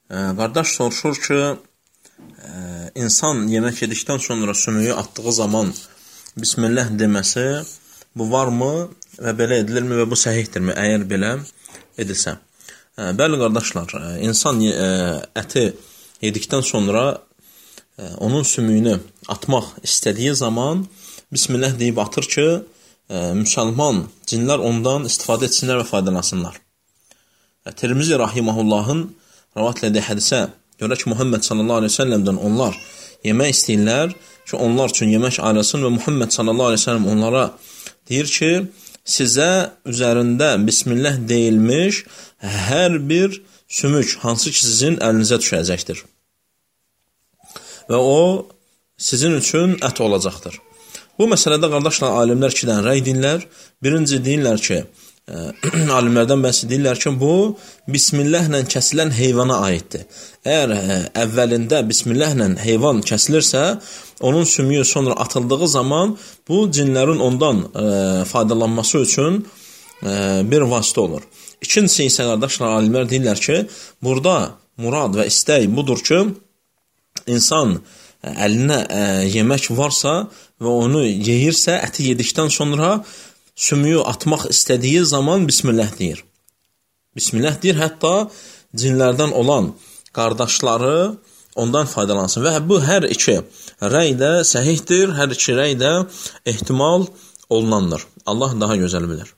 Qardaş soruşur ki, insan yemək yedikdən sonra sümüyü atdığı zaman Bismillah deməsi bu varmı və belə edilirmi və bu səhihdirmi, əgər belə edilsə? Bəli qardaşlar, insan əti yedikdən sonra onun sümüyünü atmaq istədiyi zaman Bismillah deyib atır ki, müsəlman cinlər ondan istifadə etsinlər və faydalansınlar. Tirmizi rahimahullahın rəvat elədiyi hədisə görə ki, Muhammed sallallahu aleyhi ve sellemdən onlar yemək istəyirlər ki, onlar üçün yemək ayrılsın və Muhammed sallallahu aleyhi ve sellem onlara deyir ki, sizə üzərində Bismillah deyilmiş hər bir sümük, hansı ki sizin əlinizə düşəcəkdir. Və o, sizin üçün ət olacaqdır. Bu məsələdə qardaşlar, alimlər ikidən rəy deyirlər. Birinci deyirlər ki, alimlərdən bəzi deyirlər ki, bu Bismillahlə kəsilən heyvana aiddir. Əgər əvvəlində Bismillahlə heyvan kəsilirsə, onun sümüyü sonra atıldığı zaman bu cinlərin ondan faydalanması üçün bir vasitə olur. İkincisi isə qardaşlar, alimlər deyirlər ki, burada murad və istək budur ki, insan əlinə yemək varsa və onu yeyirsə, əti yedikdən sonra sümüyü atmaq istədiyi zaman Bismillah deyir. Bismillah deyir, hətta cinlərdən olan qardaşları ondan faydalansın. Və bu hər iki rəy də səhihdir, hər iki rəy də ehtimal olunandır. Allah daha gözəl bilir.